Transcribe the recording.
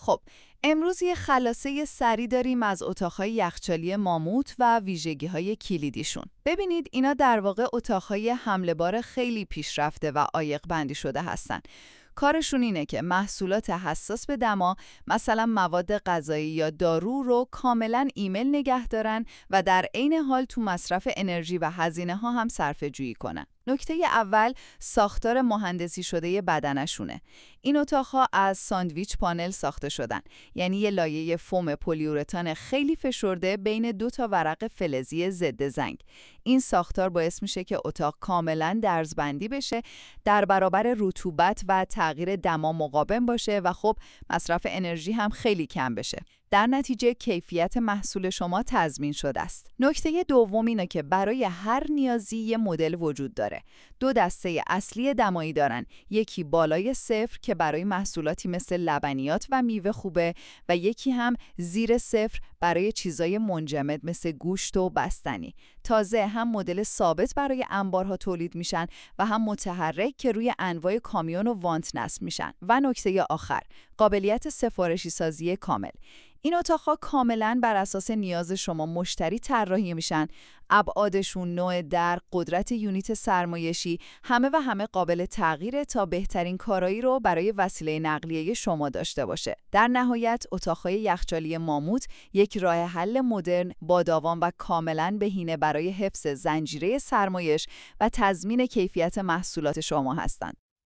خب، امروز یه خلاصه سری داریم از اتاقهای یخچالی ماموت و ویژگی‌های کلیدیشون. ببینید اینا در واقع اتاقهای حمله بار خیلی پیشرفته و عایق بندی شده هستن. کارشون اینه که محصولات حساس به دما، مثلا مواد غذایی یا دارو رو کاملا ایمن نگه دارن و در عین حال تو مصرف انرژی و هزینه ها هم صرفه جویی کنن. نکته اول ساختار مهندسی شده بدنشونه. این اتاق‌ها از ساندویچ پانل ساخته شدن، یعنی یه لایه فوم پلیورتان خیلی فشرده بین دو تا ورق فلزی ضد زنگ. این ساختار باعث میشه که اتاق کاملاً درزبندی بشه، در برابر رطوبت و تغییر دما مقاوم باشه و خب مصرف انرژی هم خیلی کم بشه. در نتیجه کیفیت محصول شما تضمین شده است. نکته دوم اینه که برای هر نیازی یه مدل وجود داره. دو دسته اصلی دمایی دارن. یکی بالای صفر که برای محصولاتی مثل لبنیات و میوه خوبه و یکی هم زیر صفر برای چیزای منجمد مثل گوشت و بستنی. تازه هم مدل ثابت برای انبارها تولید میشن و هم متحرک که روی انواع کامیون و وانت نصب میشن. و نکته آخر، قابلیت سفارشی سازی کامل. این اتاق‌ها کاملاً بر اساس نیاز شما مشتری طراحی میشن. ابعادشون، نوع در، قدرت یونیت سرمایشی، همه قابل تغییره تا بهترین کارایی رو برای وسیله نقلیه شما داشته باشه. در نهایت اتاق‌های یخچالی ماموت یک راه حل مدرن، با داوام و کاملاً بهینه برای حفظ زنجیره سرمایش و تضمین کیفیت محصولات شما هستند.